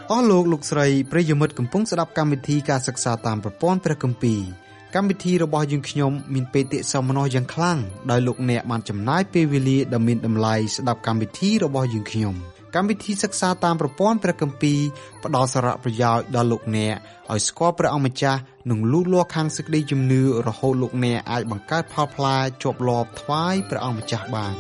អស់លោកលោកស្រីប្រិយមិត្តកំពុងស្ដាប់កម្មវិធីការសិក្សាតាមប្រព័ន្ធព្រះគម្ពីរកម្មវិធីរបស់យើងខ្ញុំមានបេតិសោមនស្សយ៉ាងខ្លាំងដោយលោកអ្នកបានចំណាយពេលវេលាដ៏មានតម្លៃស្ដាប់កម្មវិធីរបស់យើងខ្ញុំកម្មវិធីសិក្សាតាមប្រព័ន្ធព្រះគម្ពីរផ្ដល់សារៈប្រយោជន៍ដល់លោកអ្នកឲ្យស្គាល់ព្រះអង្គម្ចាស់និងលូតលាស់ខាងសេចក្តីជំនឿរហូតលោកអ្នកអាចបង្កើតផលផ្លែជាប់លាប់ថ្វាយព្រះអង្គម្ចាស់បាន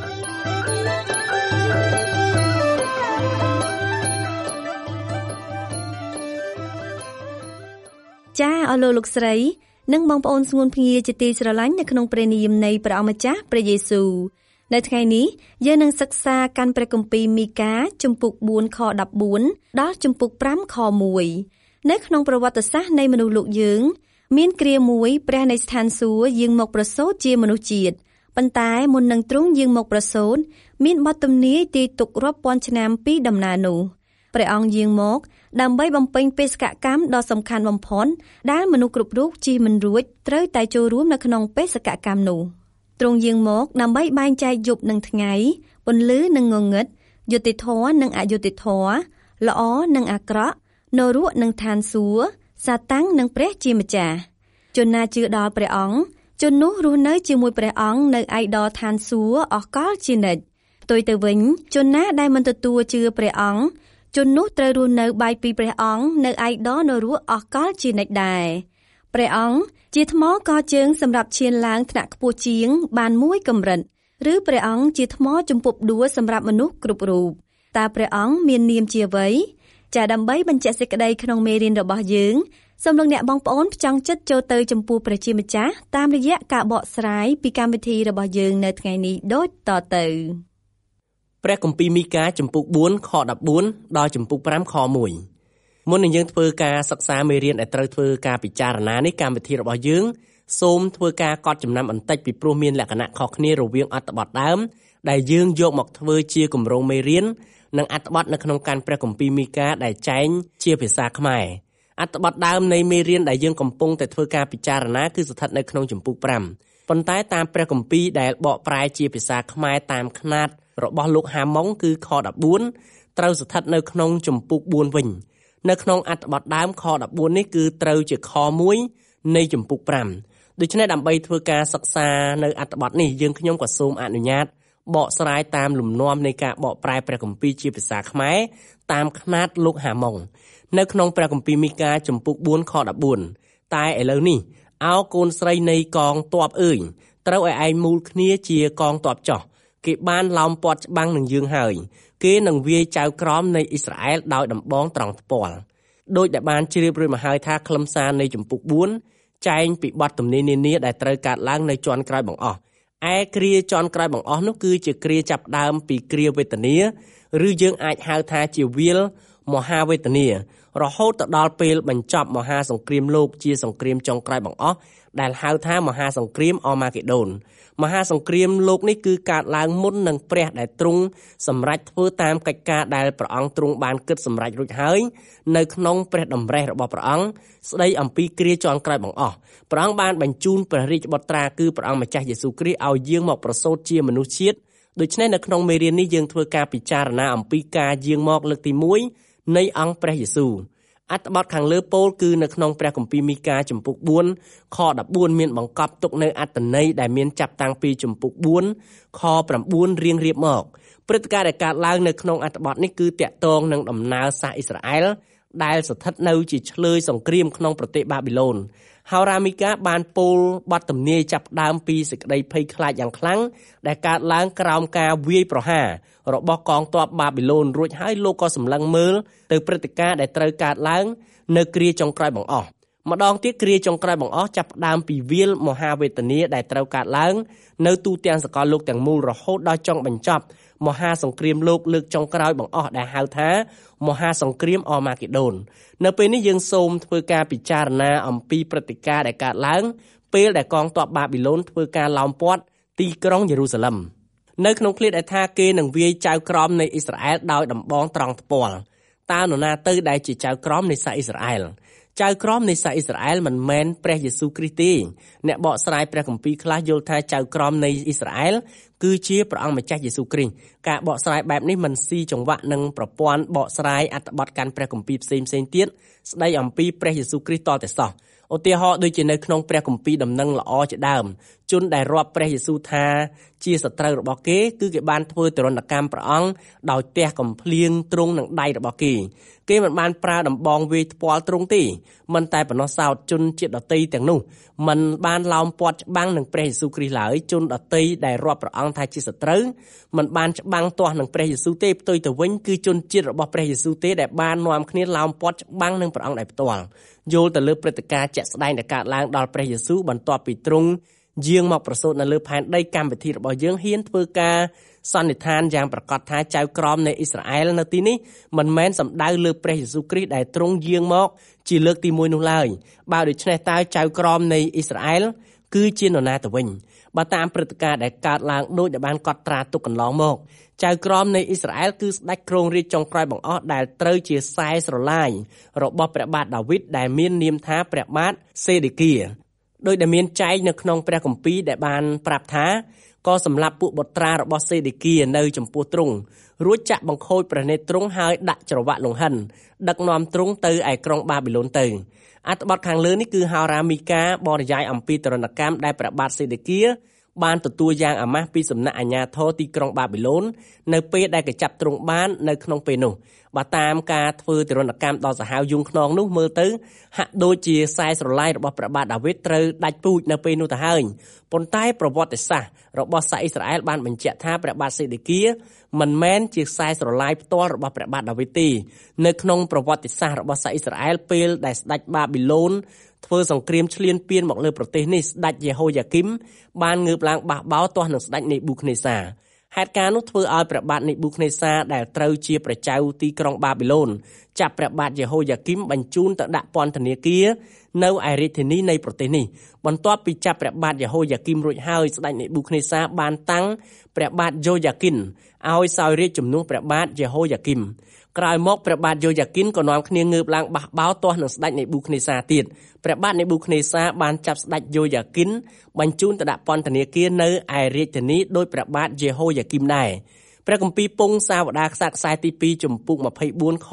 ចាអស់លោកស្រីនិងបងប្អូនស្ងួនភ្ងាជាទីស្រឡាញ់នៅក្នុងព្រះនាមនៃព្រះអង្គម្ចាស់ព្រះយេស៊ូវនៅថ្ងៃនេះយើងនឹងសិក្សាកាន់ព្រះគម្ពីរមីកាជំពូក4ខ14ដល់ជំពូក5ខ1នៅក្នុងប្រវត្តិសាស្ត្រនៃមនុស្សលោកយើងមានគ្រាមួយព្រះនៃស្ថានសួគ៌យាងមកប្រសូតជាមនុស្សជាតិប៉ុន្តែមុននឹងទ្រង់យាងមកប្រសូតមានបទទំនាយទាយទុករាប់ពាន់ឆ្នាំពីដំណើរនោះព្រះអង្គយាងមកដើម្បីបំពេញបេសកកម្មដ៏សំខាន់បំផុតដែលមនុស្សគ្រប់រូបជិះមិនរួចត្រូវតែចូលរួមនៅក្នុងបេសកកម្មនោះទ្រង់យាងមកដើម្បីបែងចែកយប់និងថ្ងៃពន្លឺនិងងងឹតយុត្តិធម៌និងអយុត្តិធម៌ល្អនិងអាក្រក់នរកនិងឋានសួគ៌សាតាំងនិងព្រះជាម្ចាស់ជនណាជឿដល់ព្រះអង្គជននោះរស់នៅជាមួយព្រះអង្គនៅឯដល់ឋានសួគ៌អស់កលជានិច្ចផ្ទុយទៅវិញជនណាដែលមិនទទួលជឿព្រះអង្គជននោះត្រូវរស់នៅបែកពីព្រះអង្គនៅឯដល់នរកអស់កលជានិច្ចដែរព្រះអង្គជាថ្មកជើងសម្រាប់ឈានឡើងថ្នាក់ខ្ពស់ជាងបានមួយកម្រិតឬព្រះអង្គជាថ្មជំពប់ដួលសម្រាប់មនុស្សគ្រប់រូបតើព្រះអង្គមាននាមជាអ្វីចាដើម្បីបញ្ជាក់សេចក្តីក្នុងមេរៀនរបស់យើងសូមលោកអ្នកបងប្អូនផ្ចង់ចិត្តចូលទៅចំពោះព្រះជាម្ចាស់តាមរយៈការបកស្រាយពីកម្មវិធីរបស់យើងនៅថ្ងៃនេះដូចតទៅព្រះគម្ពីរមីកាជំពូក4ខ14ដល់ជំពូក5ខ1មុននឹងយើងធ្វើការសិក្សាមេរៀនដែលត្រូវធ្វើការពិចារណានេះកម្មវិធីរបស់យើងសូមធ្វើការកត់ចំណាំបន្តិចពីព្រោះមានលក្ខណៈខុសគ្នារវាងអត្ថបទដើមដែលយើងយកមកធ្វើជាគម្រោងមេរៀននិងអត្ថបទនៅក្នុងកាន់ព្រះគម្ពីរមីកាដែលចែងជាភាសាខ្មែរអត្ថបទដើមនៃមេរៀនដែលយើងកំពុងតែធ្វើការពិចារណាគឺស្ថិតនៅក្នុងជំពូក5ប៉ុន្តែតាមព្រះគម្ពីរដែលបកប្រែជាភាសាខ្មែរតាមខ្នាតរបស់លោកហាម៉ុងគឺខ14ត្រូវស្ថិតនៅក្នុងជំពូក4វិញនៅក្នុងអត្ថបទដើមខ14នេះគឺត្រូវជាខ1នៃជំពូក5ដូច្នេះដើម្បីធ្វើការសិក្សានៅអត្ថបទនេះយើងខ្ញុំក៏សូមអនុញ្ញាតបកស្រាយតាមលំនាំនៃការបកប្រែព្រះគម្ពីរជាភាសាខ្មែរតាមខ្នាតលោកហាម៉ុងនៅក្នុងព្រះគម្ពីរមីកាជំពូក4ខ14តែឥឡូវនេះអោកូនស្រីនៃកងទ័ពអើយត្រូវឲ្យឯងមូលគ្នាជាកងទ័ពចោះគេបានឡោមព័ទ្ធច្បាំងនឹងយើងហើយគេនឹងវាយចៅក្រមនៃអ៊ីស្រាអែលដោយដំបងត្រង់ថ្ពាល់ដោយដែលបានជ្រាបរួចមកហើយថាខ្លឹមសារនៃជំពូក4ចែងពីបទទំនាយនានាដែលត្រូវកាត់ឡើងនៅជាន់ក្រោយបង្អស់ឯគ្រាជាន់ក្រោយបង្អស់នោះគឺជាគ្រាចាប់ដើមពីគ្រាវេទនាឬយើងអាចហៅថាជាវាលមហាវេទនារហូតទៅដល់ពេលបញ្ចប់មហាសង្គ្រាមលោកជាសង្គ្រាមចុងក្រោយបង្អស់ដែលហៅថាមហាសង្គ្រាមអម៉ាហ្គេដូនមហាសង្គ្រាមលោកនេះគឺកើតឡើងមុននឹងព្រះដែលទ្រង់សម្រេចធ្វើតាមកិច្ចការដែលព្រះអង្គទ្រង់បានគិតសម្រេចរួចហើយនៅក្នុងព្រះតម្រិះរបស់ព្រះអង្គស្ដីអំពីគ្រាជាន់ក្រោយបង្អស់ព្រះអង្គបានបញ្ជូនព្រះរាជបុត្រាគឺព្រះអង្គម្ចាស់យេស៊ូវគ្រីស្ទឲ្យយាងមកប្រសូតជាមនុស្សជាតិដូច្នេះនៅក្នុងមេរៀននេះយើងធ្វើការពិចារណាអំពីការយាងមកលើកទី1នៃអង្គព្រះយេស៊ូវអត្ថបទខាងលើពោលគឺនៅក្នុងព្រះគម្ពីរមីកាជំពូក4ខ14មានបង្កប់ទុកនៅអត្ថន័យដែលមានចាប់តាំងពីជំពូក4ខ9រៀងរៀបមកព្រឹត្តិការណ៍ដែលកើតឡើងនៅក្នុងអត្ថបទនេះគឺតាក់ទងនឹងដំណើរសាសអ៊ីស្រាអែលដែលស្ថិតនៅជាឆ្លើយសង្គ្រាមក្នុងប្រទេសបាប៊ីឡូនហោរាមីកាបានពោលបទទំនាយចាប់ដើមពីសេចក្តីភ័យខ្លាចយ៉ាងខ្លាំងដែលកើតឡើងក្រោមការវាយប្រហាររបស់កងទ័ពបាប៊ីឡូនរួចហើយលោកក៏សម្លឹងមើលទៅព្រឹត្តិការណ៍ដែលត្រូវកើតឡើងនៅគ្រាចុងក្រោយបង្អស់ម្ដងទៀតគ្រាចុងក្រោយបង្អស់ចាប់ផ្ដើមពីវាលមហាវេទនាដែលត្រូវកើតឡើងនៅទូទាំងសកលលោកទាំងមូលរហូតដល់ចុងបញ្ចប់មហាសង្គ្រាមលោកលើកចុងក្រោយបង្អស់ដែលហៅថាមហាសង្គ្រាមអម៉ាហ្គេដូននៅពេលនេះយើងសូមធ្វើការពិចារណាអំពីព្រឹត្តិការណ៍ដែលកើតឡើងពេលដែលកងទ័ពបាប៊ីឡូនធ្វើការឡោមព័ទ្ធទីក្រុងយេរូសាឡិមនៅក្នុងឃ្លាដែលថាគេនឹងវាយចៅក្រមនៃអ៊ីស្រាអែលដោយដំបងត្រង់ថ្ពាល់តើនរណាទៅដែលជាចៅក្រមនៃសាសអ៊ីស្រាអែលចៅក្រមនៃសាសអ៊ីស្រាអែលមិនមែនព្រះយេស៊ូវគ្រីស្ទទេអ្នកបកស្រាយព្រះគម្ពីរខ្លះយល់ថាចៅក្រមនៃអ៊ីស្រាអែលគឺជាព្រះអង្គម្ចាស់យេស៊ូវគ្រីស្ទការបកស្រាយបែបនេះមិនស៊ីចង្វាក់នឹងប្រព័ន្ធបកស្រាយអត្ថបទកាន់ព្រះគម្ពីរផ្សេងៗទៀតស្ដីអំពីព្រះយេស៊ូវគ្រីស្ទតតែសោះឧទាហរណ៍ដូចជានៅក្នុងព្រះគម្ពីរដំណឹងល្អជាដើមជនដែលរាប់ព្រះយេស៊ូវថាជាសត្រូវរបស់គេគឺគេបានធ្វើទរណកម្មព្រះអង្គដោយទះកំភ្លៀងទ្រង់នឹងដៃរបស់គេមិនបានប្រើដំបងវាយថ្ពាល់ទ្រង់ទេមិនតែប៉ុណ្ណោះសោតជនជាតិដតីទាំងនោះមិនបានឡោមព័ទ្ធច្បាំងនឹងព្រះយេស៊ូវគ្រីស្ទឡើយជនដតីដែលរាប់ព្រះអង្គថាជាសត្រូវមិនបានច្បាំងទាស់នឹងព្រះយេស៊ូវទេផ្ទុយទៅវិញគឺជនជាតិរបស់ព្រះយេស៊ូវទេដែលបាននាំគ្នាឡោមព័ទ្ធច្បាំងនឹងព្រះអង្គដោយផ្ទាល់យល់ទៅលើព្រឹត្តិការណ៍ជាក់ស្ដែងដែលកើតឡើងដល់ព្រះយេស៊ូវបន្ទាប់ពីទ្រង់យាងមកប្រសូតនៅលើផែនដីកម្មវិធីរបស់យើងហ៊ានធ្វើការសន្និដ្ឋានយ៉ាងប្រកាសថាចៅក្រមនៃអ៊ីស្រាអែលនៅទីនេះមិនមែនសំដៅលើព្រះយេស៊ូវគ្រីស្ទដែលទ្រង់យាងមកជាលើកទី1នោះឡើយបើដូច្នេះតើចៅក្រមនៃអ៊ីស្រាអែលគឺជានរណាទៅវិញបើតាមព្រឹត្តិការណ៍ដែលកើតឡើងដូចដែលបានកត់ត្រាទុកកន្លងមកចៅក្រមនៃអ៊ីស្រាអែលគឺស្ដេចគ្រងរាជចុងក្រោយបង្អស់ដែលត្រូវជាខ្សែស្រឡាយរបស់ព្រះបាទដាវីតដែលមាននាមថាព្រះបាទសេដេគៀដោយដែលមានចែងនៅក្នុងព្រះគម្ពីរដែលបានប្រាប់ថាក៏សម្លាប់ពួកបុត្រារបស់សេដេគៀនៅចំពោះទ្រង់រួចចាក់បង្ខូចព្រះនេត្រទ្រង់ហើយដាក់ច្រវាក់លង្ហិនដឹកនាំទ្រង់ទៅឯក្រុងបាប៊ីឡូនទៅអត្ថបទខាងលើនេះគឺហោរាមីកាបរិយាយអំពីទរណកម្មដែលព្រះបាទសេដេគៀបានទទួលយ៉ាងអាម៉ាស់ពីសំណាក់អាជ្ញាធរទីក្រុងបាប៊ីឡូននៅពេលដែលគេចាប់ទ្រង់បាននៅក្នុងពេលនោះបើតាមការធ្វើទរណកម្មដល់សាហាវយួនខ្នងនោះមើលទៅហាក់ដូចជាខ្សែស្រឡាយរបស់ព្រះបាទដាវីតត្រូវដាច់ពូជនៅពេលនោះទៅហើយប៉ុន្តែប្រវត្តិសាស្ត្ររបស់សាសអ៊ីស្រាអែលបានបញ្ជាក់ថាព្រះបាទសេដេគៀមិនមែនជាខ្សែស្រឡាយផ្ទាល់របស់ព្រះបាទដាវីតទេនៅក្នុងប្រវត្តិសាស្ត្ររបស់សាសអ៊ីស្រាអែលពេលដែលស្ដេចបាប៊ីឡូនធ្វើសង្គ្រាមឈ្លានពានមកលើប្រទេសនេះស្ដេចយេហូយ៉ាគីមបានងើបឡើងបះបោរទាស់នឹងស្ដេចនេប៊ូខនេសាហេតុការណ៍នោះធ្វើឲ្យព្រះបាទនេប៊ូខនេសាដែលត្រូវជាព្រះចៅទីក្រុងបាប៊ីឡូនចាប់ព្រះបាទយេហូយ៉ាគីមបញ្ជូនទៅដាក់ពន្ធនាគារនៅឯរាជធានីនៃប្រទេសនេះបន្ទាប់ពីចាប់ព្រះបាទយេហូយ៉ាគីមរួចហើយស្ដេចនេប៊ូខនេសាបានតាំងព្រះបាទយ៉ូយ៉ាគីនឲ្យសោយរាជ្យជំនួសព្រះបាទយេហូយ៉ាគីមក្រោយមកព្រះបាទយ៉ូយ៉ាគីនក៏នាំគ្នាងើបឡើងបះបោរទាស់នឹងស្ដេចនេប៊ូខនេសាទៀតព្រះបាទនេប៊ូខនេសាបានចាប់ស្ដេចយ៉ូយ៉ាគីនបញ្ជូនទៅដាក់ពន្ធនាគារនៅឯរាជធានីដោយព្រះបាទយេហូយ៉ាគីមដែរព្រះគម្ពីរពងសាវតារខ្សែទី2ចំពុក24ខ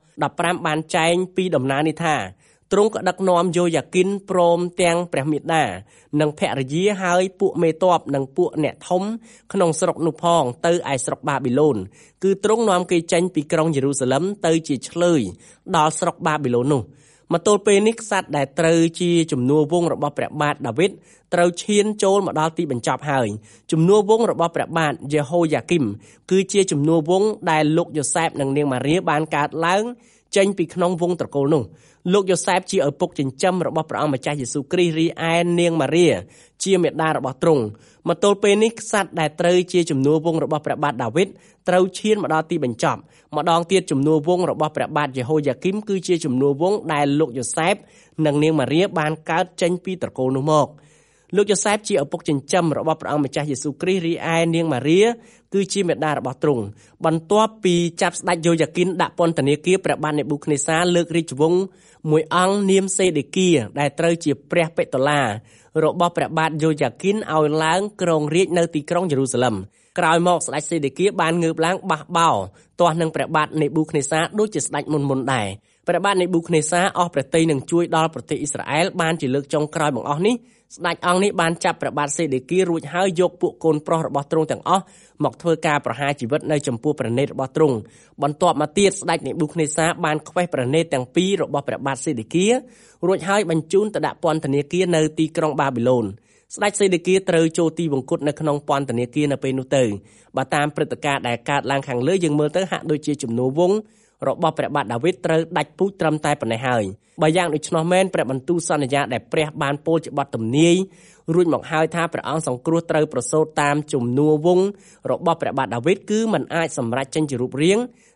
15បានចែងពីដំណើរនេះថាទ្រង់ក៏ដឹកនាំយ៉ូយ៉ាគីនព្រមទាំងព្រះមាតានិងភរិយាហើយពួកមេទ័ពនិងពួកអ្នកធំក្នុងស្រុកនោះផងទៅឯស្រុកបាប៊ីឡូនគឺទ្រង់នាំគេចេញពីក្រុងយេរូសាឡិមទៅជាឆ្លើយដល់ស្រុកបាប៊ីឡូននោះមកទល់ពេលនេះក្សត្រដែលត្រូវជាជំនួសវង្សរបស់ព្រះបាទដាវីតត្រូវឈានចូលមកដល់ទីបញ្ចប់ហើយជំនួសវង្សរបស់ព្រះបាទយេហូយ៉ាគីមគឺជាជំនួសវង្សដែលលោកយ៉ូសែបនិងនាងម៉ារីបានកើតឡើងចេញពីក្នុងវង្សត្រកូលនោះលោកយ៉ូសែបជាឪពុកចិញ្ចឹមរបស់ព្រះអង្គម្ចាស់យេស៊ូវគ្រីស្ទរីឯនាងម៉ារីជាមាតារបស់ទ្រង់មកទល់ពេលនេះក្សត្រដែលត្រូវជាជំនួសវង្សរបស់ព្រះបាទដាវីតត្រូវឈានមកដល់ទីបញ្ចប់ម្ដងទៀតជំនួសវង្សរបស់ព្រះបាទយេហូយ៉ាគីមគឺជាជំនួសវង្សដែលលោកយ៉ូសែបនិងនាងម៉ារីបានកើតចេញពីត្រកូលនោះមកលោកយ៉ូសែបជាឪពុកចិញ្ចឹមរបស់ព្រះអង្គម្ចាស់យេស៊ូវគ្រីស្ទរីឯនាងម៉ារីគឺជាមាតារបស់ទ្រង់បន្ទាប់ពីចាប់ស្ដេចយ៉ូយ៉ាគីនដាក់ពន្ធនាគារព្រះបាទនេប៊ូខនេសាលើករាជវង្សមួយអង្គនាមសេដេគៀដែលត្រូវជាព្រះបេតុលារបស់ព្រះបាទយ៉ូយ៉ាគីនឲ្យឡើងគ្រងរាជនៅទីក្រុងយេរូសាឡិមក្រោយមកស្ដេចសេដេគៀបានងើបឡើងបះបោរទាស់នឹងព្រះបាទនេប៊ូខនេសាដូចជាស្ដេចមុនដែរព្រះបាទនេប៊ូខនេសាអស់ព្រះទ័យនឹងជួយដល់ប្រទេសអ៊ីស្រាអែលបានជាលើកចុងក្រោយបង្អស់នេះស្ដេចអង្គនេះបានចាប់ព្រះបាទសេដេគៀរួចហើយយកពួកកូនប្រុសរបស់ទ្រង់ទាំងអស់មកធ្វើការប្រហារជីវិតនៅចំពោះព្រះនេត្ររបស់ទ្រង់បន្ទាប់មកទៀតស្ដេចនេប៊ូខនេសាបានខ្វេះព្រះនេត្រទាំងពីររបស់ព្រះបាទសេដេគៀរួចហើយបញ្ជូនទៅដាក់ពន្ធនាគារនៅទីក្រុងបាប៊ីឡូនស្ដេចសេដេគៀត្រូវចូលទីវង្គតនៅក្នុងពន្ធនាគារនៅពេលនោះទៅបើតាមព្រឹត្តិការណ៍ដែលកើតឡើងខាងលើយើងមើលទៅហាក់ដូចជាជំនួសវង្សរបស់ព្រះបាទដាវីតត្រូវដាច់ពូជត្រឹមតែប៉ុណ្ណេះហើយបើយ៉ាងដូច្នោះមែនព្រះបន្ទូលសន្យាដែលព្រះបានពោលជាបទទំនាយរួចមកហើយថាព្រះអង្គសង្គ្រោះត្រូវប្រសូតតាមជំនួសវង្សរបស់ព្រះបាទដាវីតគឺមិនអាចសម្រេចចេញជារូបរាង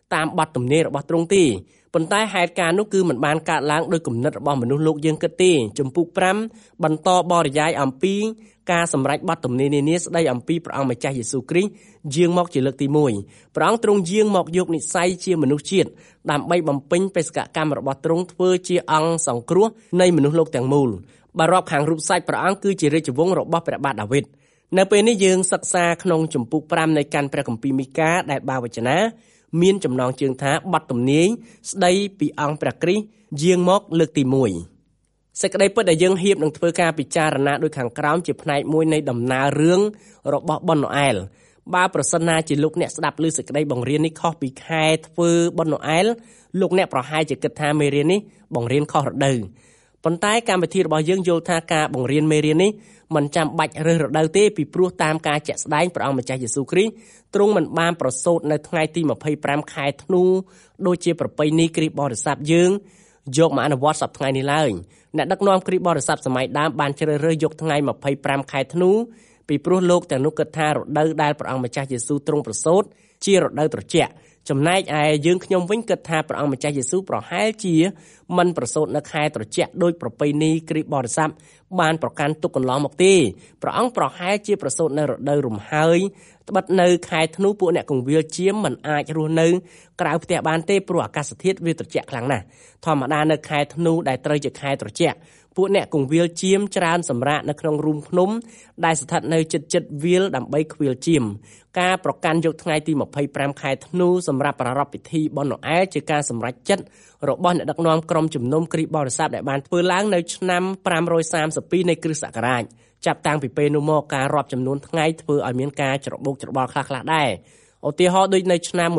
តាមបទទំនាយរបស់ទ្រង់ទេប៉ុន្តែហេតុការណ៍នោះគឺមិនបានកើតឡើងដោយគំនិតរបស់មនុស្សលោកយើងគិតទេជំពូក5បន្តបរិយាយអំពីការសម្រេចបទទំនាយនានាស្ដីអំពីព្រះអង្គម្ចាស់យេស៊ូវគ្រីស្ទយាងមកជាលើកទី1ព្រះអង្គទ្រង់យាងមកយកនិស្ស័យជាមនុស្សជាតិដើម្បីបំពេញបេសកកម្មរបស់ទ្រង់ធ្វើជាអង្គសង្គ្រោះនៃមនុស្សលោកទាំងមូលបើរាប់ខាងរូបសាច់ព្រះអង្គគឺជារាជវង្សរបស់ព្រះបាទដាវីតនៅពេលនេះយើងសិក្សាក្នុងជំពូក5នៃកាន់ព្រះគម្ពីរមីកាដែលបាវចនាមានចំណងជើងថាបទទំនាយស្ដីពីអង្គព្រះគ្រីស្ទយាងមកលើកទី1សេចក្តីពិតដែលយើងហ៊ាននឹងធ្វើការពិចារណាដោយខាងក្រោមជាផ្នែកមួយនៃដំណើររឿងរបស់បុណ្យណូអែលបើប្រសិនណាជាលោកអ្នកស្ដាប់ឮសេចក្តីបង្រៀននេះខុសពីខែធ្វើបុណ្យណូអែលលោកអ្នកប្រហែលជាគិតថាមេរៀននេះបង្រៀនខុសរដូវប៉ុន្តែកម្មវិធីរបស់យើងយល់ថាការបង្រៀនមេរៀននេះមិនចាំបាច់រើសរដូវទេពីព្រោះតាមការជាក់ស្ដែងព្រះអង្គម្ចាស់យេស៊ូវគ្រីស្ទទ្រង់មិនបានប្រសូតនៅថ្ងៃទី25ខែធ្នូដូចជាប្រពៃណីគ្រីស្ទបរិស័ទយើងយកមកអនុវត្តសប្តាហ៍នេះឡើយអ្នកដឹកនាំគ្រីស្ទបរិស័ទសម័យដើមបានជ្រើសរើសយកថ្ងៃ25ខែធ្នូពីព្រោះលោកទាំងនោះគិតថារដូវដែលព្រះអង្គម្ចាស់យេស៊ូវទ្រង់ប្រសូតជារដូវត្រជាក់ចំណែកឯយើងខ្ញុំវិញគិតថាព្រះអង្គម្ចាស់យេស៊ូវប្រហែលជាមិនប្រសូតនៅខែត្រជាក់ដោយប្រពៃណីគ្រីស្ទបរិស័ទបានប្រកាន់ទុកកន្លងមកទេព្រះអង្គប្រហែលជាប្រសូតនៅរដូវរំហើយត្បិតនៅខែធ្នូពួកអ្នកគង្វាលជាមមិនអាចរស់នៅក្រៅផ្ទះបានទេព្រោះអាកាសធាតុវាត្រជាក់ខ្លាំងណាស់ធម្មតានៅខែធ្នូដែលត្រូវជាខែត្រជាក់ពួកអ្នកគង្វាលជាមច្រើនសម្រាកនៅក្នុងរូងភ្នំដែលស្ថិតនៅជិតវាលដើម្បីខ្វៀលជាមការប្រកាន់យកថ្ងៃទី25ខែធ្នូសម្រាប់ប្រារព្ធពិធីបុណ្យណូអែលជាការសម្រេចចិត្តរបស់អ្នកដឹកនាំក្រុមជំនុំគ្រីស្ទបរិស័ទដែលបានធ្វើឡើងនៅឆ្នាំ532នៃគ្រិស្តសករាជចាប់តាំងពីពេលនោះមកការរាប់ចំនួនថ្ងៃធ្វើឲ្យមានការច្របូកច្របល់ខ្លះៗដែរឧទាហរណ៍ដូចនៅឆ្នាំ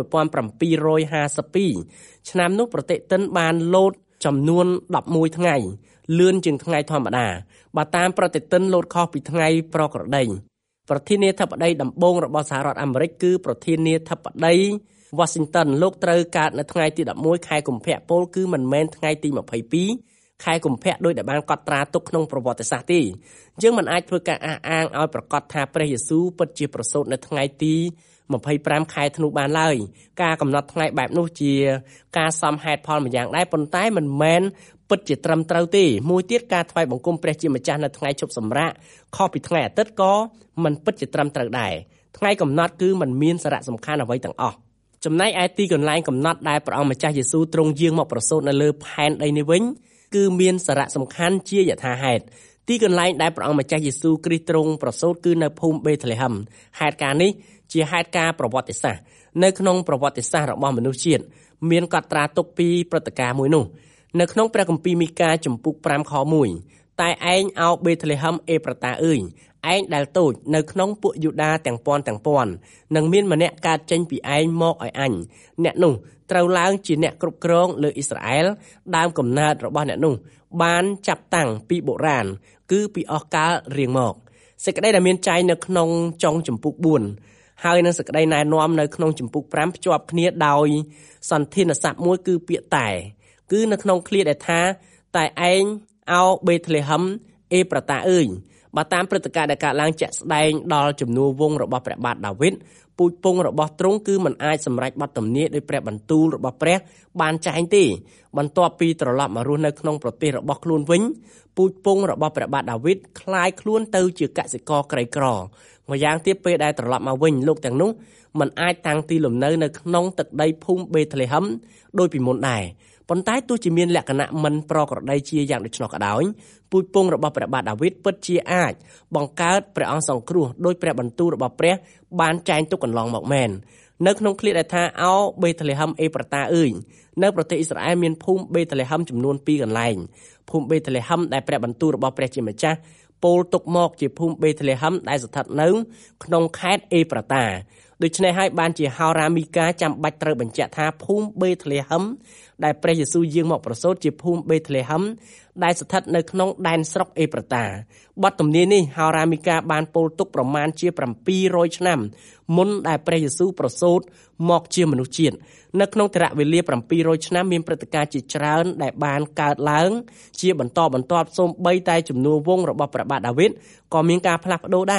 1752ឆ្នាំនោះប្រតិទិនបានលោតចំនួន11ថ្ងៃលឿនជាងថ្ងៃធម្មតាបើតាមប្រតិទិនលោតខុសពីថ្ងៃប្រក្រតីប្រធានាធិបតីដំបូងរបស់សហរដ្ឋអាមេរិកគឺប្រធានាធិបតី Washington លោកត្រូវកើតនៅថ្ងៃទី11ខែកុម្ភៈពោលគឺមិនមែនថ្ងៃទី22ខែកុម្ភៈដោយដែលបានកត់ត្រាទុកក្នុងប្រវត្តិសាស្ត្រទេយើងមិនអាចធ្វើការអះអាងឲ្យប្រកាសថាព្រះយេស៊ូវពិតជាប្រសូតនៅថ្ងៃទី25ខែធ្នូបានឡើយការកំណត់ថ្ងៃបែបនោះជាការសមហេតុផលម្យ៉ាងដែរប៉ុន្តែមិនមែនពិតជាត្រឹមត្រូវទេមួយទៀតការថ្វាយបង្គំព្រះជាម្ចាស់នៅថ្ងៃជប់សម្រាកខុសពីថ្ងៃអាទិត្យក៏មិនពិតជាត្រឹមត្រូវដែរថ្ងៃកំណត់គឺមិនមានសារៈសំខាន់អ្វីទាំងអស់ចំណែកឯទីកន្លែងកំណត់ដែលព្រះអង្គម្ចាស់យេស៊ូវទ្រង់យាងមកប្រសូតនៅលើផែនដីនេះវិញគឺមានសារៈសំខាន់ជាយថាហេតុទីកន្លែងដែលព្រះអង្គម្ចាស់យេស៊ូវគ្រីស្ទទ្រង់ប្រសូតគឺនៅភូមិបេតលេហឹមហេតុការណ៍នេះជាហេតុការណ៍ប្រវត្តិសាស្ត្រនៅក្នុងប្រវត្តិសាស្ត្ររបស់មនុស្សជាតិមានកត់ត្រាទុកពីព្រឹត្តិការណ៍មួយនោះនៅក្នុងព្រះគម្ពីរមីកាជំពូក5ខ1តែឯងអោបេតលេហឹមអេប្រាតាអើយឯងដែលតូចនៅក្នុងពួកយូដាទាំងពាន់នឹងមានម្នាក់កើតចេញពីឯងមកឲ្យអញអ្នកនោះត្រូវឡើងជាអ្នកគ្រប់គ្រងលើអ៊ីស្រាអែលដើមកំណើតរបស់អ្នកនោះបានចាប់តាំងពីបុរាណគឺពីអស់កាលរៀងមកសេចក្តីដែលមានចែងនៅក្នុងចុងជំពូក4ហើយនឹងសេចក្តីណែនាំនៅក្នុងជំពូក5ភ្ជាប់គ្នាដោយសន្ធានស័ព្ទមួយគឺពាក្យតែគឺនៅក្នុងឃ្លាដែលថាតែឯងអោបេតលេហឹមអេប្រាតាអើយបើតាមព្រឹត្តិការណ៍ដែលកើតឡើងជាក់ស្ដែងដល់ជំនួសវង្សរបស់ព្រះបាទដាវីតពូជពងរបស់ទ្រង់គឺមិនអាចសម្រេចបទទំនាយដោយព្រះបន្ទូលរបស់ព្រះបានចែងទេបន្ទាប់ពីត្រឡប់មករស់នៅក្នុងប្រទេសរបស់ខ្លួនវិញពូជពងរបស់ព្រះបាទដាវីតคล้ายខ្លួនទៅជាកសិករក្រីក្រម្យ៉ាងទៀតពេលដែលត្រឡប់មកវិញលោកទាំងនោះមិនអាចតាំងទីលំនៅនៅក្នុងទឹកដីភូមិបេតលេហឹមដោយពីមុនដែរប៉ុន្តែទោះជាមានលក្ខណៈមិនប្រក្រតីជាយ៉ាងដូច្នោះក៏ដោយពូជពងរបស់ព្រះបាទដាវីតពិតជាអាចបង្កើតព្រះអង្គសង្គ្រោះដោយព្រះបន្ទូលរបស់ព្រះបានចែងទុកកន្លងមកមែននៅក្នុងឃ្លាដែលថាអោបេតលេហឹមអេប្រាតាអើយនៅប្រទេសអ៊ីស្រាអែលមានភូមិបេតលេហឹមចំនួន2កន្លែងភូមិបេតលេហឹមដែលព្រះបន្ទូលរបស់ព្រះជាម្ចាស់ពោលទុកមកជាភូមិបេតលេហឹមដែលស្ថិតនៅក្នុងខេត្តអេប្រាតាដូច្នេះហើយបានជាហោរាមីកាចាំបាច់ត្រូវបញ្ជាក់ថាភូមិបេតលេហឹមដែលព្រះយេស៊ូវយាងមកប្រសូតជាភូមិបេតលេហឹមដែលស្ថិតនៅក្នុងដែនស្រុកអេប្រាតាបទទំនាយនេះហោរាមីកាបានពោលទុកប្រមាណជា700ឆ្នាំមុនដែលព្រះយេស៊ូវប្រសូតមកជាមនុស្សជាតិនៅក្នុងទិរៈវេលា700ឆ្នាំមានព្រឹត្តិការណ៍ជាច្រើនដែលបានកើតឡើងជាបន្តបន្ទាប់សូម្បីតែជំនួសវង្សរបស់ព្រះបាទដាវីតក៏មានការផ្លាស់ប្ដូរដែរ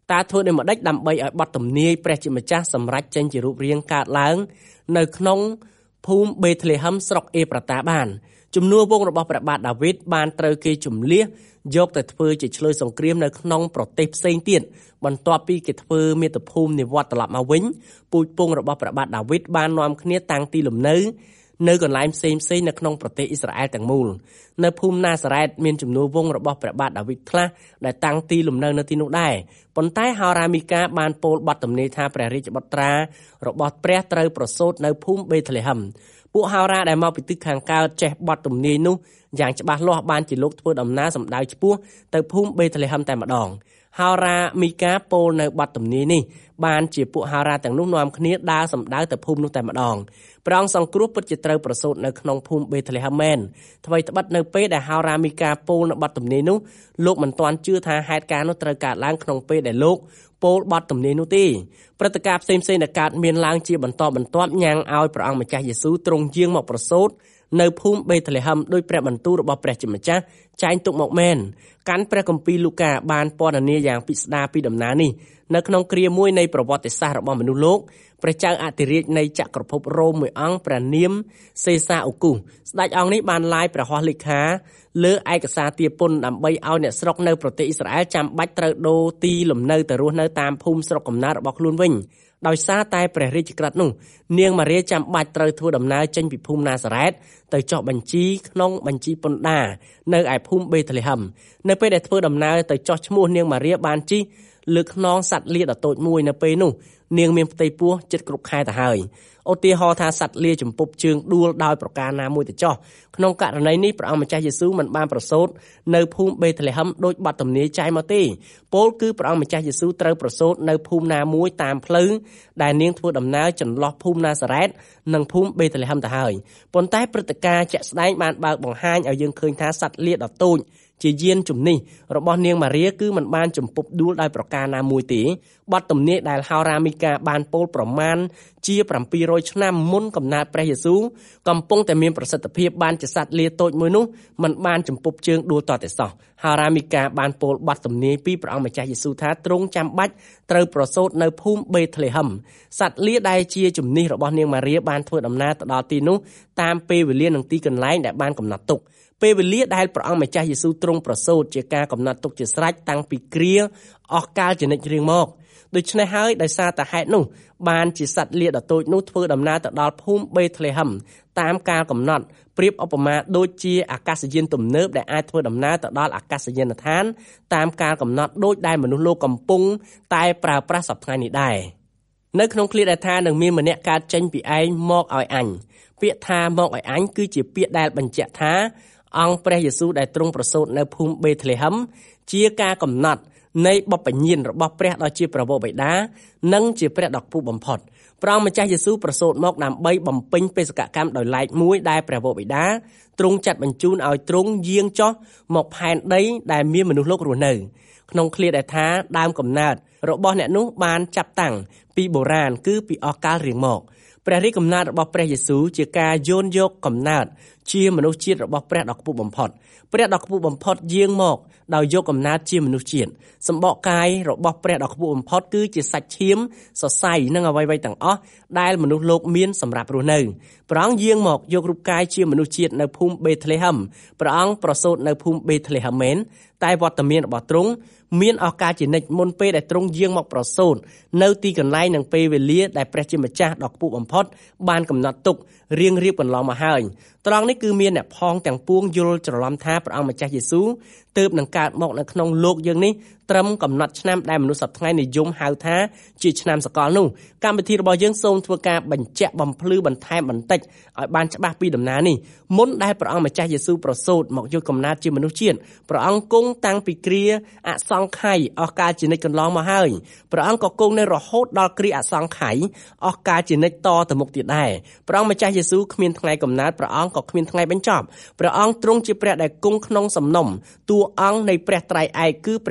តើធ្វើដូចម្តេចដើម្បីឲ្យបទទំនាយព្រះជាម្ចាស់សម្រេចចេញជារូបរាងកើតឡើងនៅក្នុងភូមិបេតលេហឹមស្រុកអេប្រាតាបានជំនួសវងរបស់ព្រះបាទដាវីតបានត្រូវគេជំលះយកទៅធ្វើជាឆ្លើយសង្គ្រាមនៅក្នុងប្រទេសផ្សេងទៀតបន្ទាប់ពីគេធ្វើមាតុភូមិនិវត្តត្រឡប់មកវិញពូជពងរបស់ព្រះបាទដាវីតបាននាំគ្នាតាំងទីលំនៅកន្លែងផ្សេងនៅក្នុងប្រទេសអ៊ីស្រាអែលទាំងមូលនៅភូមិណាសារ៉េតមានជំនួសវងរបស់ព្រះបាទដាវីតខ្លះដែលតាំងទីលំនៅទីនោះដែរប៉ុន្តែហោរាមីកាបានពោលបទទំនាយថាព្រះរាជបុត្រារបស់ព្រះត្រូវប្រសូតនៅភូមិបេតលេហឹមពួកហោរាដែលមកពីទិសខាងកើតចេះបទទំនាយនោះយ៉ាងច្បាស់លាស់បានជាលោកធ្វើដំណើរសម្ដៅឆ្ពោះទៅភូមិបេតលេហឹមតែម្ដងហោរាមីកាពោលនៅបទទំនាយនេះបានជាពួកហោរាទាំងនោះនាំគ្នាដើរសម្ដៅទៅភូមិនោះតែម្ដងព្រះអង្គសង្គ្រោះពិតជាត្រូវប្រសូតនៅក្នុងភូមិបេតលេហឹមមែនថ្មីត្បិតនៅពេលដែលហោរាមីកាពោលនៅបទទំនាយនោះលោកមិនទាន់ជឿថាហេតុការណ៍នោះត្រូវកើតឡើងក្នុងពេលដែលលោកពោលបទទំនាយនោះទេព្រឹត្តិការណ៍ផ្សេងដែលកើតមានឡើងជាបន្តបន្ទាប់ញ៉ាំងឲ្យព្រះអង្គម្ចាស់យេស៊ូវទ្រង់យាងមកប្រសូតនៅភូមិបេតលេហឹមដោយព្រះបន្ទូលរបស់ព្រះជាម្ចាស់ចែងទុកមកមែនកាន់ព្រះគម្ពីរលូកាបានពណ៌នាយ៉ាងពិស្ដារពីដំណើរនេះនៅក្នុងគ្រាមួយនៃប្រវត្តិសាស្ត្ររបស់មនុស្សលោកព្រះចៅអធិរាជនៃចក្រភពរ៉ូមមួយអង្គព្រះនាមសេសាអូគូសស្ដេចអង្គនេះបានឡាយព្រះហស្ថលេខាលើឯកសារទារពន្ធដើម្បីឲ្យអ្នកស្រុកនៅប្រទេសអ៊ីស្រាអែលចាំបាច់ត្រូវដូរទីលំនៅទៅរស់នៅតាមភូមិស្រុកកំណើតរបស់ខ្លួនវិញដោយសារតែព្រះរាជក្រឹត្យនោះនាងម៉ារីចាំបាច់ត្រូវធ្វើដំណើរចេញពីភូមិណាសារ៉េតទៅចុះបញ្ជីក្នុងបញ្ជីពន្ធដារនៅឯភូមិបេតលេហឹមនៅពេលដែលធ្វើដំណើរទៅចុះឈ្មោះនាងម៉ារីបានជិះលើខ្នងសត្វលាដ៏តូចមួយនៅពេលនោះនាងមានផ្ទៃពោះជិតគ្រប់ខែទៅហើយឧទាហរណ៍ថាសត្វលាចំពប់ជើងដួលដោយប្រការណាមួយទៅចុះក្នុងករណីនេះព្រះអង្គម្ចាស់យេស៊ូវមិនបានប្រសូតនៅភូមិបេតលេហឹមដោយបទទំនាយចែងមកទេពោលគឺព្រះអង្គម្ចាស់យេស៊ូវត្រូវប្រសូតនៅភូមិណាមួយតាមផ្លូវដែលនាងធ្វើដំណើរចន្លោះភូមិណាសារ៉េតនិងភូមិបេតលេហឹមទៅហើយប៉ុន្តែព្រឹត្តិការណ៍ជាក់ស្ដែងបានបើកបង្ហាញឲ្យយើងឃើញថាសត្វលាដ៏តូចជាយានជំនិះរបស់នាងម៉ារីគឺមិនបានចំពប់ដួលដោយប្រការណាមួយទេបទទំនាយដែលហោរាមីកាបានពោលប្រមាណជា700ឆ្នាំមុនកំណើតព្រះយេស៊ូវកំពុងតែមានប្រសិទ្ធភាពបានជាសត្វលាតូចមួយនោះមិនបានចំពប់ជើងដួលតតែសោះហោរាមីកាបានពោលបទទំនាយពីព្រះអង្គម្ចាស់យេស៊ូវថាទ្រង់ចាំបាច់ត្រូវប្រសូតនៅភូមិបេតលេហឹមសត្វលាដែលជាជំនិះរបស់នាងម៉ារីបានធ្វើដំណើរទៅដល់ទីនោះតាមពេលវេលានិងទីកន្លែងដែលបានកំណត់ទុកពេលវេលាដែលព្រះអង្គម្ចាស់យេស៊ូវទ្រង់ប្រសូតជាការកំណត់ទុកជាស្រេចតាំងពីគ្រាអស់កាលជានិច្ចរៀងមកដូច្នេះហើយដោយសារតែហេតុនោះបានជាសត្វលាដ៏តូចនោះធ្វើដំណើរទៅដល់ភូមិបេតលេហឹមតាមការកំណត់ប្រៀបឧបមាដូចជាអាកាសយានទំនើបដែលអាចធ្វើដំណើរទៅដល់អាកាសយានដ្ឋានតាមការកំណត់ដូចដែលមនុស្សលោកកំពុងតែប្រើប្រាស់សប្តាហ៍នេះដែរនៅក្នុងឃ្លាដែលថានឹងមានម្នាក់កើតចេញពីឯងមកឲ្យអញពាក្យថាមកឲ្យអញគឺជាពាក្យដែលបញ្ជាក់ថាអង្គព្រះយេស៊ូវដែលទ្រង់ប្រសូតនៅភូមិបេតលេហឹមជាការកំណត់នៃបព្វញ្ញរបស់ព្រះដ៏ជាព្រះវរបិតានិងជាព្រះដ៏ខ្ពស់បំផុតព្រះអង្គម្ចាស់យេស៊ូវប្រសូតមកដើម្បីបំពេញបេសកកម្មដោយឡែកមួយដែលព្រះវរបិតាទ្រង់ចាត់បញ្ជូនឲ្យទ្រង់យាងចុះមកផែនដីដែលមានមនុស្សលោករស់នៅក្នុងឃ្លាដែលថាដើមកំណើតរបស់អ្នកនោះបានចាប់តាំងពីបុរាណគឺពីអស់កាលរៀងមកព្រះរាជកំណើតរបស់ព្រះយេស៊ូវជាការយោនយកកំណើតជាមនុស្សជាតិរបស់ព្រះដ៏ខ្ពស់បំផុតព្រះដ៏ខ្ពស់បំផុតយាងមកដោយយកកំណើតជាមនុស្សជាតិសម្បកកាយរបស់ព្រះដ៏ខ្ពស់បំផុតគឺជាសាច់ឈាមសរសៃនិងអ្វីៗទាំងអស់ដែលមនុស្សលោកមានសម្រាប់រស់នៅព្រះអង្គយាងមកយករូបកាយជាមនុស្សជាតិនៅភូមិបេតលេហឹមព្រះអង្គប្រសូតនៅភូមិបេតលេហឹមមែនតែវត្តមានរបស់ទ្រង់មានឱកាសជានិច្ចមុនពេលដែលទ្រង់យាងមកប្រសូតនៅទីកន្លែងនិងពេលវេលាដែលព្រះជាម្ចាស់ដ៏ខ្ពស់បំផុតបានកំណត់ទុករៀងរៀបកន្លងមកហើយត្រង់នេះគឺមានអ្នកផងទាំងពួងយល់ច្រឡំថាព្រះអង្គម្ចាស់យេស៊ូវទើបនឹងកើតមកនៅក្នុងលោកយើងនេះត្រឹមកំណត់ឆ្នាំដែលមនុស្សសប្តាហ៍ថ្ងៃនិយមហៅថាជាឆ្នាំសកលនោះកម្មវិធីរបស់យើងសូមធ្វើការបញ្ជាក់បំភ្លឺបន្ថែមបន្តិចឲ្យបានច្បាស់ពីដំណើរនេះមុនដែលព្រះអង្គម្ចាស់យេស៊ូវប្រសូតមកយកកំណើតជាមនុស្សជាតិព្រះអង្គគង់តាំងពីគ្រាអសង្ខ័យអស់កាលជានិច្ចកន្លងមកហើយព្រះអង្គក៏គង់នៅរហូតដល់គ្រាអសង្ខ័យអស់កាលជានិច្ចតទៅមុខទៀតដែរព្រះអង្គម្ចាស់យេស៊ូវគ្មានថ្ងៃកំណើតព្រះអង្គក៏គ្មានថ្ងៃបញ្ចប់ព្រះអង្គទ្រង់ជាព្រះដែលគង់ក្នុងសំណុំតួអង្គនៃព្រះត្រៃឯកគឺព្រះវរបិ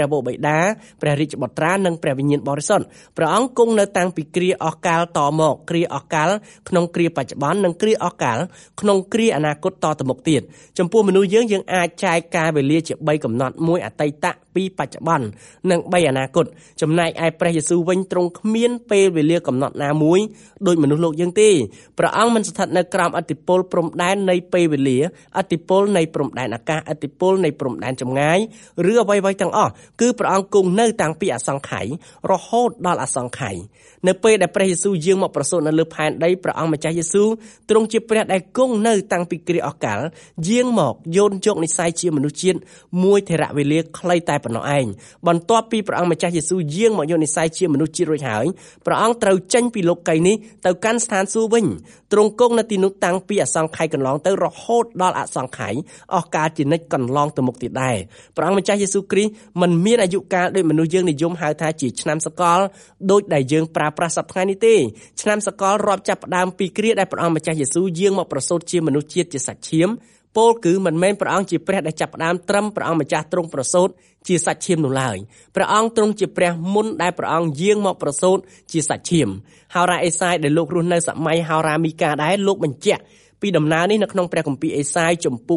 តាព្រះរាជបុត្រានិងព្រះវិញ្ញាណបរិសុទ្ធព្រះអង្គគង់នៅតាំងពីគ្រាអកាលតមកគ្រាអកាលក្នុងគ្រាបច្ចុប្បន្ននិងគ្រាអកាលក្នុងគ្រាអនាគតតទៅមុខទៀតចំពោះមនុស្សយើងអាចចែកកាលវេលាជា3កំណត់1អតីត2បច្ចុប្បន្ននិង3អនាគតចំណែកឯព្រះយេស៊ូវវិញទ្រង់គ្មានពេលវេលាកំណត់ណាមួយដូចមនុស្សលោកយើងទេព្រះអង្គមិនស្ថិតនៅក្រោមឥទ្ធិពលព្រំដែននៃពេលវេលាឥទ្ធិពលនៃព្រំដែនអាកាសឥទ្ធិពលនៃព្រំដែនចម្ងាយឬអ្វីៗទាំងអស់គឺព្រះអង្គគង់នៅតាំងពីអសង្ខ័យរហូតដល់អសង្ខ័យនៅពេលដែលព្រះយេស៊ូវយាងមកប្រសូតនៅលើផែនដីព្រះអង្គម្ចាស់យេស៊ូវទ្រង់ជាព្រះដែលគង់នៅតាំងពីគ្រាអកាលយាងមកយោនយកនិស្ស័យជាមនុស្សជាតិមួយថេរវេលាខ្លីតែប៉ុណ្ណោះឯងបន្ទាប់ពីព្រះអង្គម្ចាស់យេស៊ូវយាងមកយកនិស្ស័យជាមនុស្សជាតិរួចហើយព្រះអង្គត្រូវចេញពីលោកីយ៍នេះទៅកាន់ស្ថានសួគ៌វិញទ្រង់គង់នៅទីនោះតាំងពីអសង្ខ័យកន្លងទៅរហូតដល់អសង្ខ័យអស់កាលជានិច្ចកន្លងទៅមុខទៀតដែរព្រះអង្គម្ចាស់យេស៊ូវគ្រីស្ទមិនមានអាយុកាលដូចមនុស្សយើងនិយមហៅថាជាឆ្នាំសកលដូចដែលយើងប្រើប្រាស់សប្តាហ៍នេះទេឆ្នាំសកលរាប់ចាប់ផ្ដើមពីគ្រាដែលព្រះអង្គម្ចាស់យេស៊ូវយាងមកប្រសូតជាមនុស្សជាតិជាសាច់ឈាមពោលគឺមិនមែនព្រះអង្គជាព្រះដែលចាប់ផ្ដើមត្រឹមព្រះអង្គម្ចាស់ទ្រង់ប្រសូតជាសាច់ឈាមនោះឡើយព្រះអង្គទ្រង់ជាព្រះមុនដែលព្រះអង្គយាងមកប្រសូតជាសាច់ឈាមហោរាអេសាយដែលលោករស់នៅសម័យហោរាមីកាដែរលោកបញ្ជាក់ពីដំណើរនេះនៅក្នុងព្រះគម្ពីរអេសាយជំពូក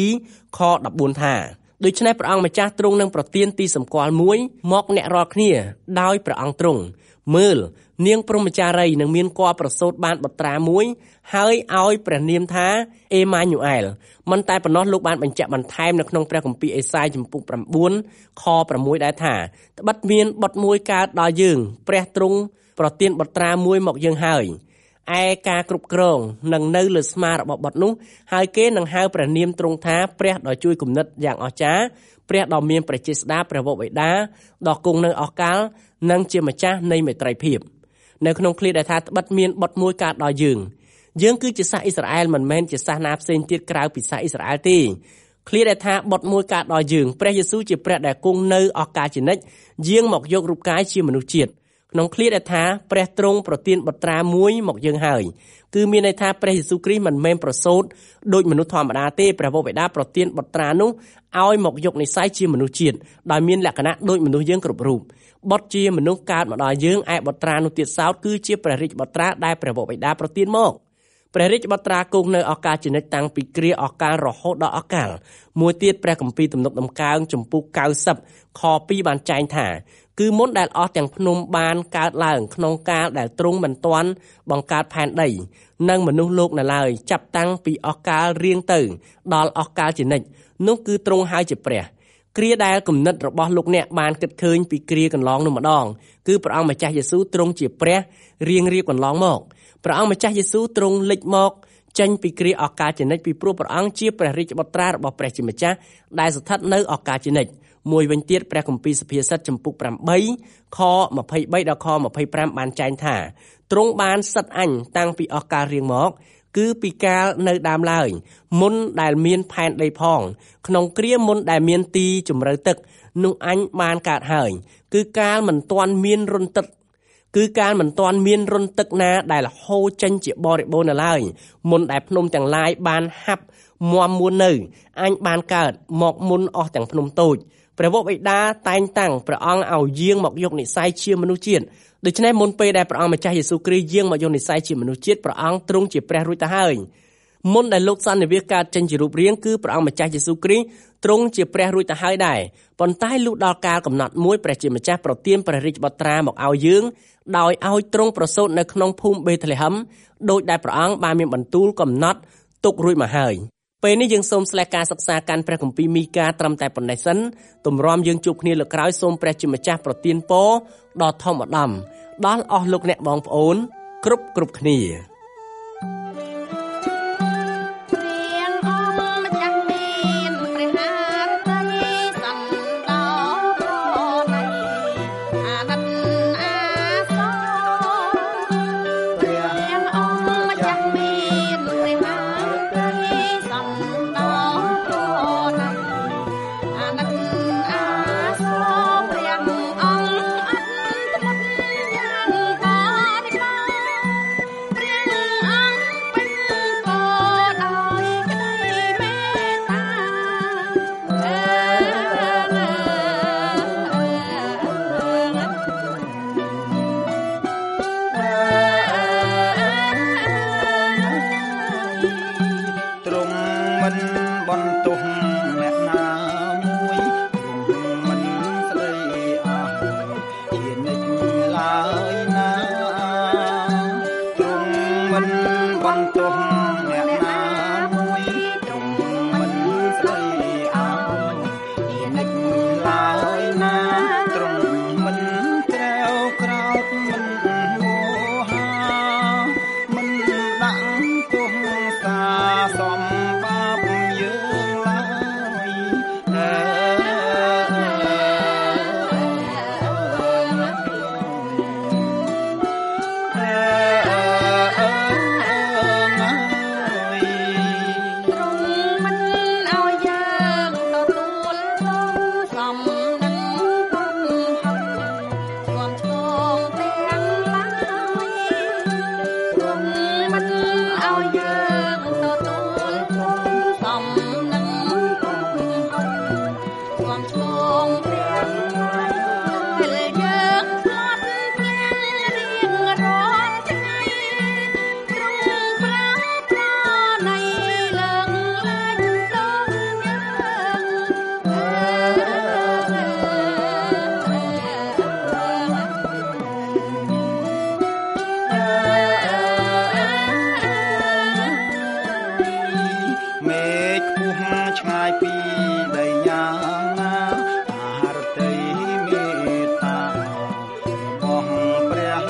7ខ14ថាដូច្នេះព្រះអង្គម្ចាស់ទ្រង់នឹងប្រទានទីសម្គាល់មួយមកអ្នករាល់គ្នាដោយព្រះអង្គទ្រង់មើលនាងព្រហ្មចារីនឹងមានគភ៌ប្រសូតបានបុត្រាមួយហើយឲ្យព្រះនាមថាអេម៉ាញូអែលមិនតែប៉ុណ្ណោះលោកបានបញ្ជាក់បន្ថែមនៅក្នុងព្រះគម្ពីរអេសាយជំពូក9ខ6ដែរថាត្បិតមានបុត្រមួយកើតដល់យើងព្រះទ្រង់ប្រទានបុត្រាមួយមកយើងហើយឯការគ្រប់គ្រងនឹងនៅលើស្មារបស់បុត្រនោះហើយគេនឹងហៅព្រះនាមទ្រង់ថាព្រះដ៏ជួយគំនិតយ៉ាងអស្ចារ្យព្រះដ៏មានព្រះចេស្តាព្រះវរបិតាដ៏គង់នៅអស់កលនិងជាម្ចាស់នៃមេត្រីភាពនៅក្នុងឃ្លាដែលថាត្បិតមានបុត្រមួយកើតដល់យើងគឺជាសាសអ៊ីស្រាអែលមិនមែនជាសាសនាផ្សេងទៀតក្រៅពីសាសអ៊ីស្រាអែលទេឃ្លាដែលថាបុត្រមួយកើតដល់យើងព្រះយេស៊ូវជាព្រះដែលគង់នៅអស់កលជានិច្ចយាងមកយករូបកាយជាមនុស្សជាតិក្នុងឃ្លាដែលថាព្រះទ្រង់ប្រទានបុត្រាមួយមកយើងហើយគឺមានន័យថាព្រះយេស៊ូវគ្រីស្ទមិនមែនប្រសូតដូចមនុស្សធម្មតាទេព្រះវរបិតាប្រទានបុត្រានោះឲ្យមកយកនិស្ស័យជាមនុស្សជាតិដោយមានលក្ខណៈដូចមនុស្សយើងគ្រប់រូបបុត្រជាមនុស្សកើតមកដល់យើងឯបុត្រានោះទៀតសោតគឺជាព្រះរាជបុត្រាដែលព្រះវរបិតាប្រទានមកព្រះរាជបុត្រាគង់នៅអកាលជានិច្ចតាំងពីគ្រាអកាលរហូតដល់អកាលមួយទៀតព្រះគម្ពីរទំនុកដំកើងជំពូក90ខ2បានចែងថាគឺមុនដែលអស់ទាំងភ្នំបានកើតឡើងក្នុងកាលដែលទ្រង់មិនទាន់បង្កើតផែនដីនិងមនុស្សលោកនៅឡើយចាប់តាំងពីអស់កាលរៀងទៅដល់អស់កាលជានិច្ចនោះគឺទ្រង់ហើយជាព្រះគ្រាដែលគំនិតរបស់លោកអ្នកបានគិតឃើញពីគ្រាកន្លងនោះម្ដងគឺព្រះអង្គម្ចាស់យេស៊ូវទ្រង់ជាព្រះរៀងកន្លងមកព្រះអង្គម្ចាស់យេស៊ូវទ្រង់លេចមកចេញពីគ្រាអកាលជានិច្ចពីព្រោះព្រះអង្គជាព្រះរាជបុត្រារបស់ព្រះជាម្ចាស់ដែលស្ថិតនៅអកាលជានិច្ចមួយវិញទៀតព្រះគម្ពីរសុភាសិតជំពូក8ខ23ដល់ខ25បានចែងថាទ្រង់បានសិតអញតាំងពីអស់កាលរៀងមកគឺពីកាលនៅដើមឡើយមុនដែលមានផែនដីផងក្នុងគ្រាមុនដែលមានទីជម្រៅទឹកនោះអញបានកើតហើយគឺកាលមិនទាន់មានរុនទឹកណាដែលហូរចេញជាបរិបូរណ៍នៅឡើយមុនដែលភ្នំទាំងឡាយបានហាប់មាំមួននៅអញបានកើតមកមុនអស់ទាំងភ្នំតូចព្រះវរបិតាតែងតាំងព្រះអង្គឲ្យយាងមកយកនិស្ស័យជាមនុស្សជាតិដូច្នេះមុនពេលដែលព្រះអង្គម្ចាស់យេស៊ូវគ្រីស្ទយាងមកយកនិស្ស័យជាមនុស្សជាតិព្រះអង្គទ្រង់ជាព្រះរួចទៅហើយមុនដែលលោកសន្និវាសកើតចេញជារូបរាងគឺព្រះអង្គម្ចាស់យេស៊ូវគ្រីស្ទទ្រង់ជាព្រះរួចទៅហើយដែរប៉ុន្តែលុះដល់កាលកំណត់មួយព្រះជាម្ចាស់ប្រទានព្រះរាជបុត្រាមកឲ្យយើងដោយឲ្យទ្រង់ប្រសូតនៅក្នុងភូមិបេតលេហឹមដោយដែលព្រះអង្គបានមានបន្ទូលកំណត់ទុករួចមកហើយពេលនេះយើងសូមស្លេះការសិក្សាកាន់ព្រះគម្ពីរមីកាត្រឹមតែប៉ុណ្ណេះសិនទម្រាំយើងជួបគ្នាលើកក្រោយសូមព្រះជាម្ចាស់ប្រទានពរដ៏ធំឧត្តមដល់អស់លោកអ្នកបងប្អូនគ្រប់គ្នាឆ្ងាយពីដីយ៉ាងណាអរតីមេត្តារបស់ព្រះ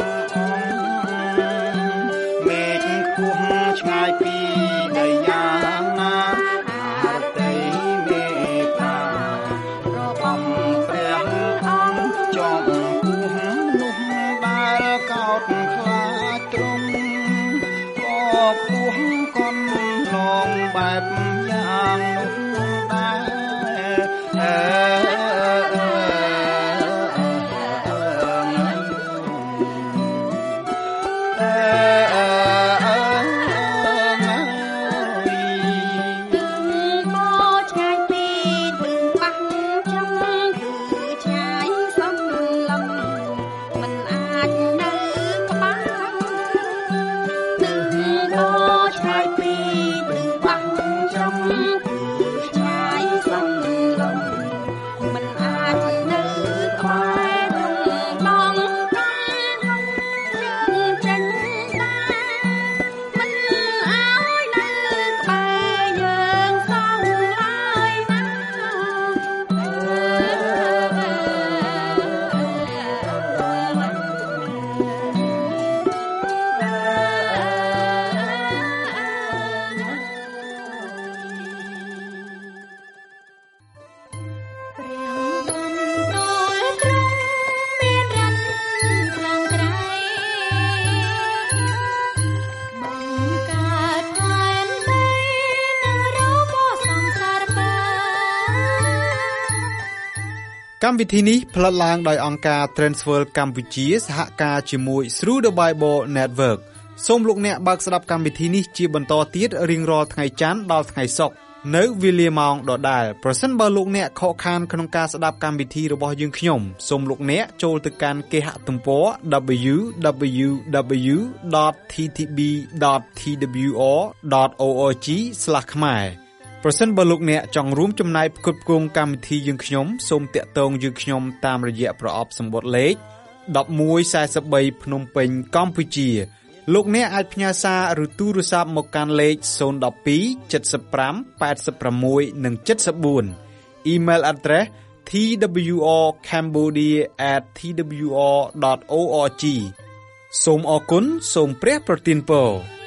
អង្គមេឃខ្ពស់ឆ្ងាយពីដីយ៉ាងណាអរតីមេត្តារបស់ព្រះអង្គចំពោះនោះដែលកោតខ្លាចទ្រង់ក៏គួរកន់ឡងបែបយ៉ាងនោះកម្មវិធីនេះផ្លាត់ឡើងដោយអង្គការ Transworld កម្ពុជាសហការជាមួយ Through the Bible Network សូមលោកអ្នកបើកស្ដាប់កម្មវិធីនេះជាបន្តទៀតរៀងរាល់ថ្ងៃច័ន្ទដល់ថ្ងៃសុក្រនៅវេលាម៉ោងដដែលប្រសិនបើលោកអ្នកខកខានក្នុងការស្ដាប់កម្មវិធីរបស់យើងខ្ញុំសូមលោកអ្នកចូលទៅកាន់គេហទំព័រ www.ttb.twr.org/ ខ្មែរប្រសិនបើលោកអ្នកចង់រួមចំណែកផ្គត់ផ្គង់កម្មវិធីយើងខ្ញុំសូមតាក់ទងយើងខ្ញុំតាមរយៈប្រអប់សម្បត្តិលេខ1143ភ្នំពេញកម្ពុជាលោកអ្នកអាចផ្ញើសារឬទូរស័ព្ទមកកាន់លេខ012 75 86 និង 74 Email address twrcambodia@twr.org សូមអរគុណសូមព្រះប្រទានពរ